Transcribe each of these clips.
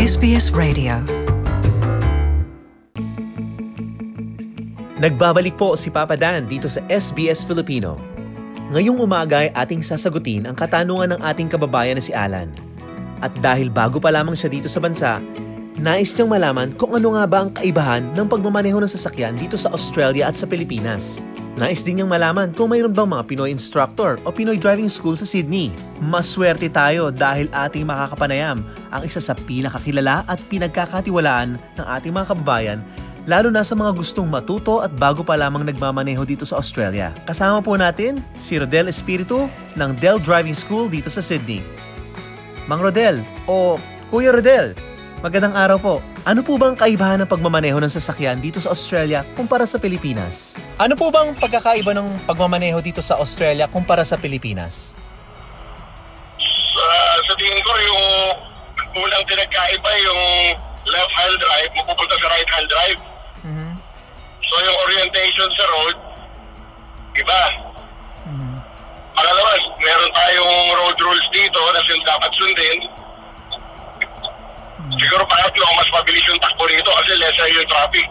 SBS Radio. Nagbabalik po si Papa Dan dito sa SBS Filipino. Ngayong umaga ay ating sasagutin ang katanungan ng ating kababayan na si Alan. At dahil bago pa lamang siya dito sa bansa, nais niyang malaman kung ano nga ba ang kaibahan ng pagmamaneho ng sasakyan dito sa Australia at sa Pilipinas. Nais din niyang malaman kung mayroon bang mga Pinoy instructor o Pinoy driving school sa Sydney. Maswerte tayo dahil ating makakapanayam ang isa sa pinakakilala at pinagkakatiwalaan ng ating mga kababayan, lalo na sa mga gustong matuto at bago pa lamang nagmamaneho dito sa Australia. Kasama po natin si Rodel Espiritu ng Del Driving School dito sa Sydney. Mang Rodel o Kuya Rodel, magandang araw po. Ano po bang kaibahan ng pagmamaneho ng sasakyan dito sa Australia kumpara sa Pilipinas? Ano po bang pagkakaiba ng pagmamaneho dito sa Australia kumpara sa Pilipinas? Sa tingin ko, yung unang pinagkaiba yung left-hand drive, mapupunta sa right-hand drive. Mm-hmm. So yung orientation sa road, iba. Mm-hmm. Pangalawa, meron tayong road rules dito na dapat sundin. Siguro pangatlo, mas mabilis yung takbo rito kasi lesser yung traffic.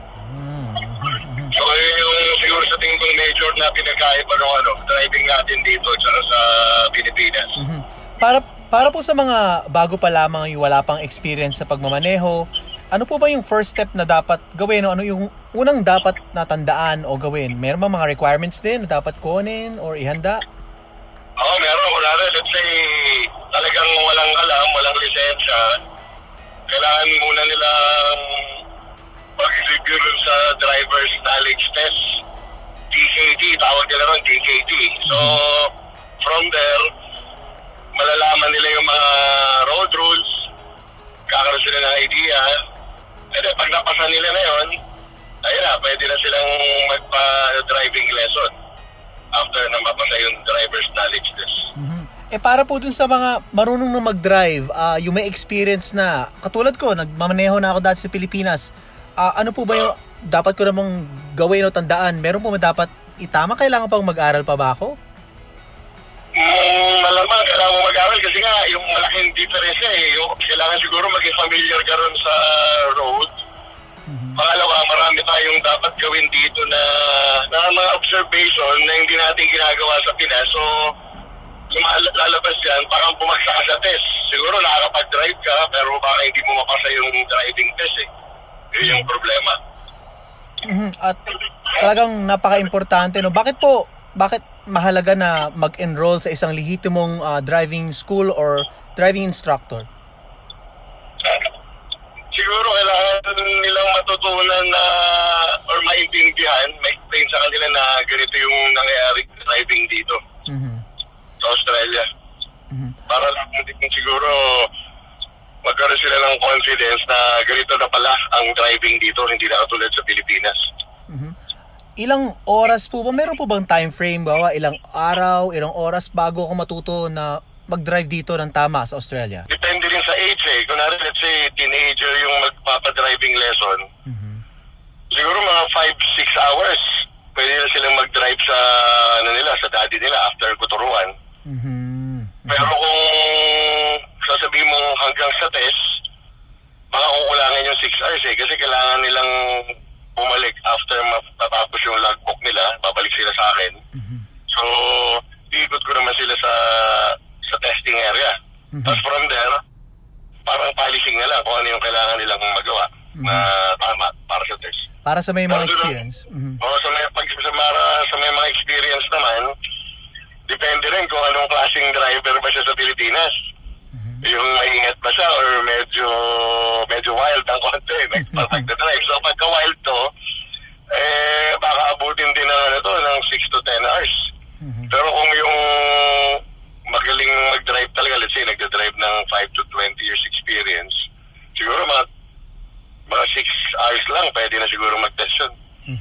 So yung siguro sa tingin kong major na pinagkaiba ng driving natin dito sa Pilipinas. Mm-hmm. Para po sa mga bago pa lamang yung wala pang experience sa pagmamaneho, ano po ba yung first step na dapat gawin? Ano yung unang dapat natandaan o gawin? Meron ba mga requirements din na dapat kunin or ihanda? Oo, meron. Let's say talagang walang alam, walang lisensya. Kailangan muna nilang mag-review sa driver's knowledge test. DKT, tawag nila ron, DKT. So, from there, malalaman nila yung mga road rules, kakaroon sila ng idea, and then pag napasa nila na yun, ayun na, pwede na silang magpa-driving lesson after na mapasa yung driver's knowledge test. Mm-hmm. Para po dun sa mga marunong na mag-drive, yung may experience na, katulad ko, nagmamaneho na ako dati sa Pilipinas, ano po ba yung dapat ko namang gawin o tandaan? Meron po ba dapat itama? Kailangan pang mag-aral pa ba ako? Malamang kailangan mo mag-aral kasi nga yung malaking difference yung kailangan siguro maging familiar ka ron sa road. Pangalawa, marami tayong dapat gawin dito na mga observation na hindi natin ginagawa sa Pinas. So, lalabas yan, parang bumagsak ka sa test. Siguro nakakapag-drive ka, pero baka hindi mo mapasa yung driving test Yun yung problema. Mm-hmm. At talagang napaka-importante, no? Bakit mahalaga na mag-enroll sa isang lehitimong driving school or driving instructor? Siguro kailangan nilang matutunan na or maintindihan, ma-explain sa kanila na ganito yung nangyayari driving dito sa Australia. Para lang din siguro magkaroon sila ng confidence na ganito na pala ang driving dito, hindi na katulad sa Pilipinas. Ilang oras po ba? Meron po bang time frame? Bawa, ilang araw, ilang oras bago ako matuto na mag-drive dito ng tama sa Australia? Depende rin sa age Kunwari, let's say, teenager yung magpapadriving lesson. Siguro mga 5-6 hours, pwede na silang mag-drive sa, sa daddy nila after kuturuan. Pero kung sasabihin mo hanggang sa test, baka kukulangan yung 6 hours kasi kailangan nilang bumalik after matapos yung logbook nila, babalik sila sa akin. So, iikot ko naman sila sa testing area. Tapos from there, parang policing na lang kung ano yung kailangan nilang magawa na tama para sa test. Para sa may mga experience? Sa may mga experience naman, depende rin kung anong klaseng driver ba siya sa Pilipinas. Yung maingat ba siya or medyo wild ang konti, nagdadrive. So pagka wild to, baka abutin din ng 6 to 10 hours. Pero kung yung magaling mag-drive talaga, let's say nagdadrive ng 5 to 20 years experience, siguro mga 6 hours lang, pwede na siguro mag-test yun.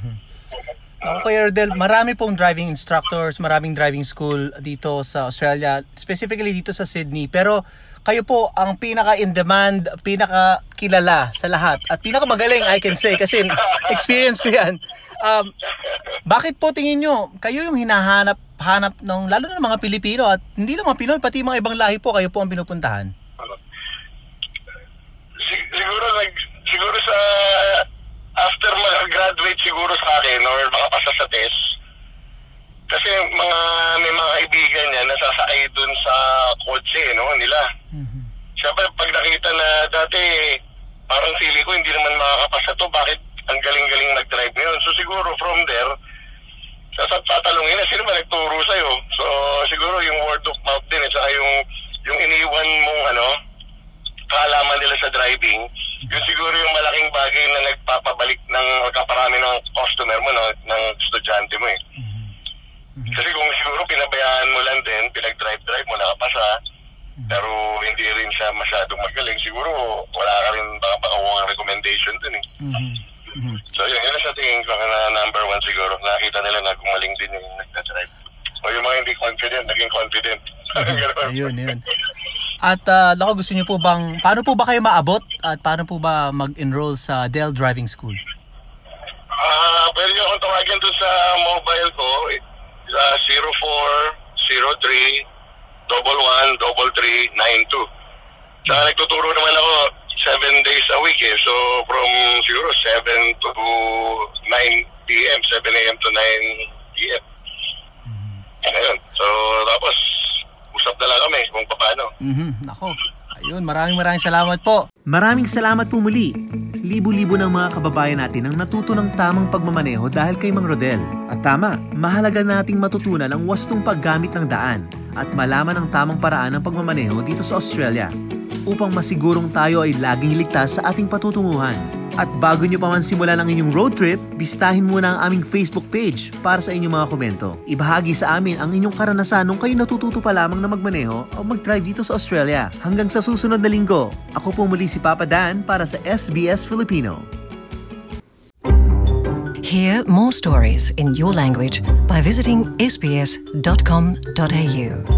Okay, Rodel, marami pong driving instructors, maraming driving school dito sa Australia, specifically dito sa Sydney. Pero kayo po ang pinaka-in-demand, pinaka-kilala sa lahat at pinaka-magaling, I can say, kasi experience ko yan. Bakit po tingin nyo, kayo yung hinahanap ng, lalo na ng mga Pilipino at hindi lang mga Pinoy, pati mga ibang lahi po, kayo po ang pinupuntahan? pumasa sa test. Kasi may mga kaibigan niya nasasakay dun sa kotse, no, nila. Siyempre, pag nakita na dati, parang feeling ko hindi naman makakapasa to, bakit ang galing-galing mag-drive ngayon? So siguro from there, tatalungin na sino ba nagturo sa'yo? So siguro yung word of mouth din at saka yung iniwan mong kaalaman nila sa driving, yun siguro yung malaking bagay na nagpapabalik ng kaparami ng customer mo, no, ng estudyante mo eh. Kasi kung siguro pinabayaan mo lang din, pinag-drive mo, nakapasa, pero hindi rin siya masyadong magaling, siguro wala ka rin baka recommendation dun eh. So yun sa tingin ko na number one siguro, nakita nila na gumaling din yung nagda-drive. O yung mga hindi confident, naging confident. Ayun. At Loco, gusto niyo po bang, paano po ba kayo maabot at paano po ba mag-enroll sa Dell Driving School? Pwede nyo akong tawagin dun sa mobile ko, 0403-11-3392. Tsaka nagtuturo naman ako 7 days a week eh. So from siguro 7 to 9 p.m., 7 a.m. to 9 p.m. Ayun. So tapos usap na lang kami kung paano. Nako. Ayun, maraming salamat po. Maraming salamat po muli. Libo-libo ng mga kababayan natin ang natuto ng tamang pagmamaneho dahil kay Mang Rodel. At tama, mahalaga nating matutunan ang wastong paggamit ng daan at malaman ang tamang paraan ng pagmamaneho dito sa Australia upang masigurong tayo ay laging ligtas sa ating patutunguhan. At bago nyo pa man simulan ang inyong road trip, bistahin muna ang aming Facebook page para sa inyong mga komento. Ibahagi sa amin ang inyong karanasan nung kayo natututo pa lamang na magmaneho o mag-drive dito sa Australia. Hanggang sa susunod na linggo, ako po muli si Papa Dan para sa SBS Filipino. Hear more stories in your language by visiting sbs.com.au.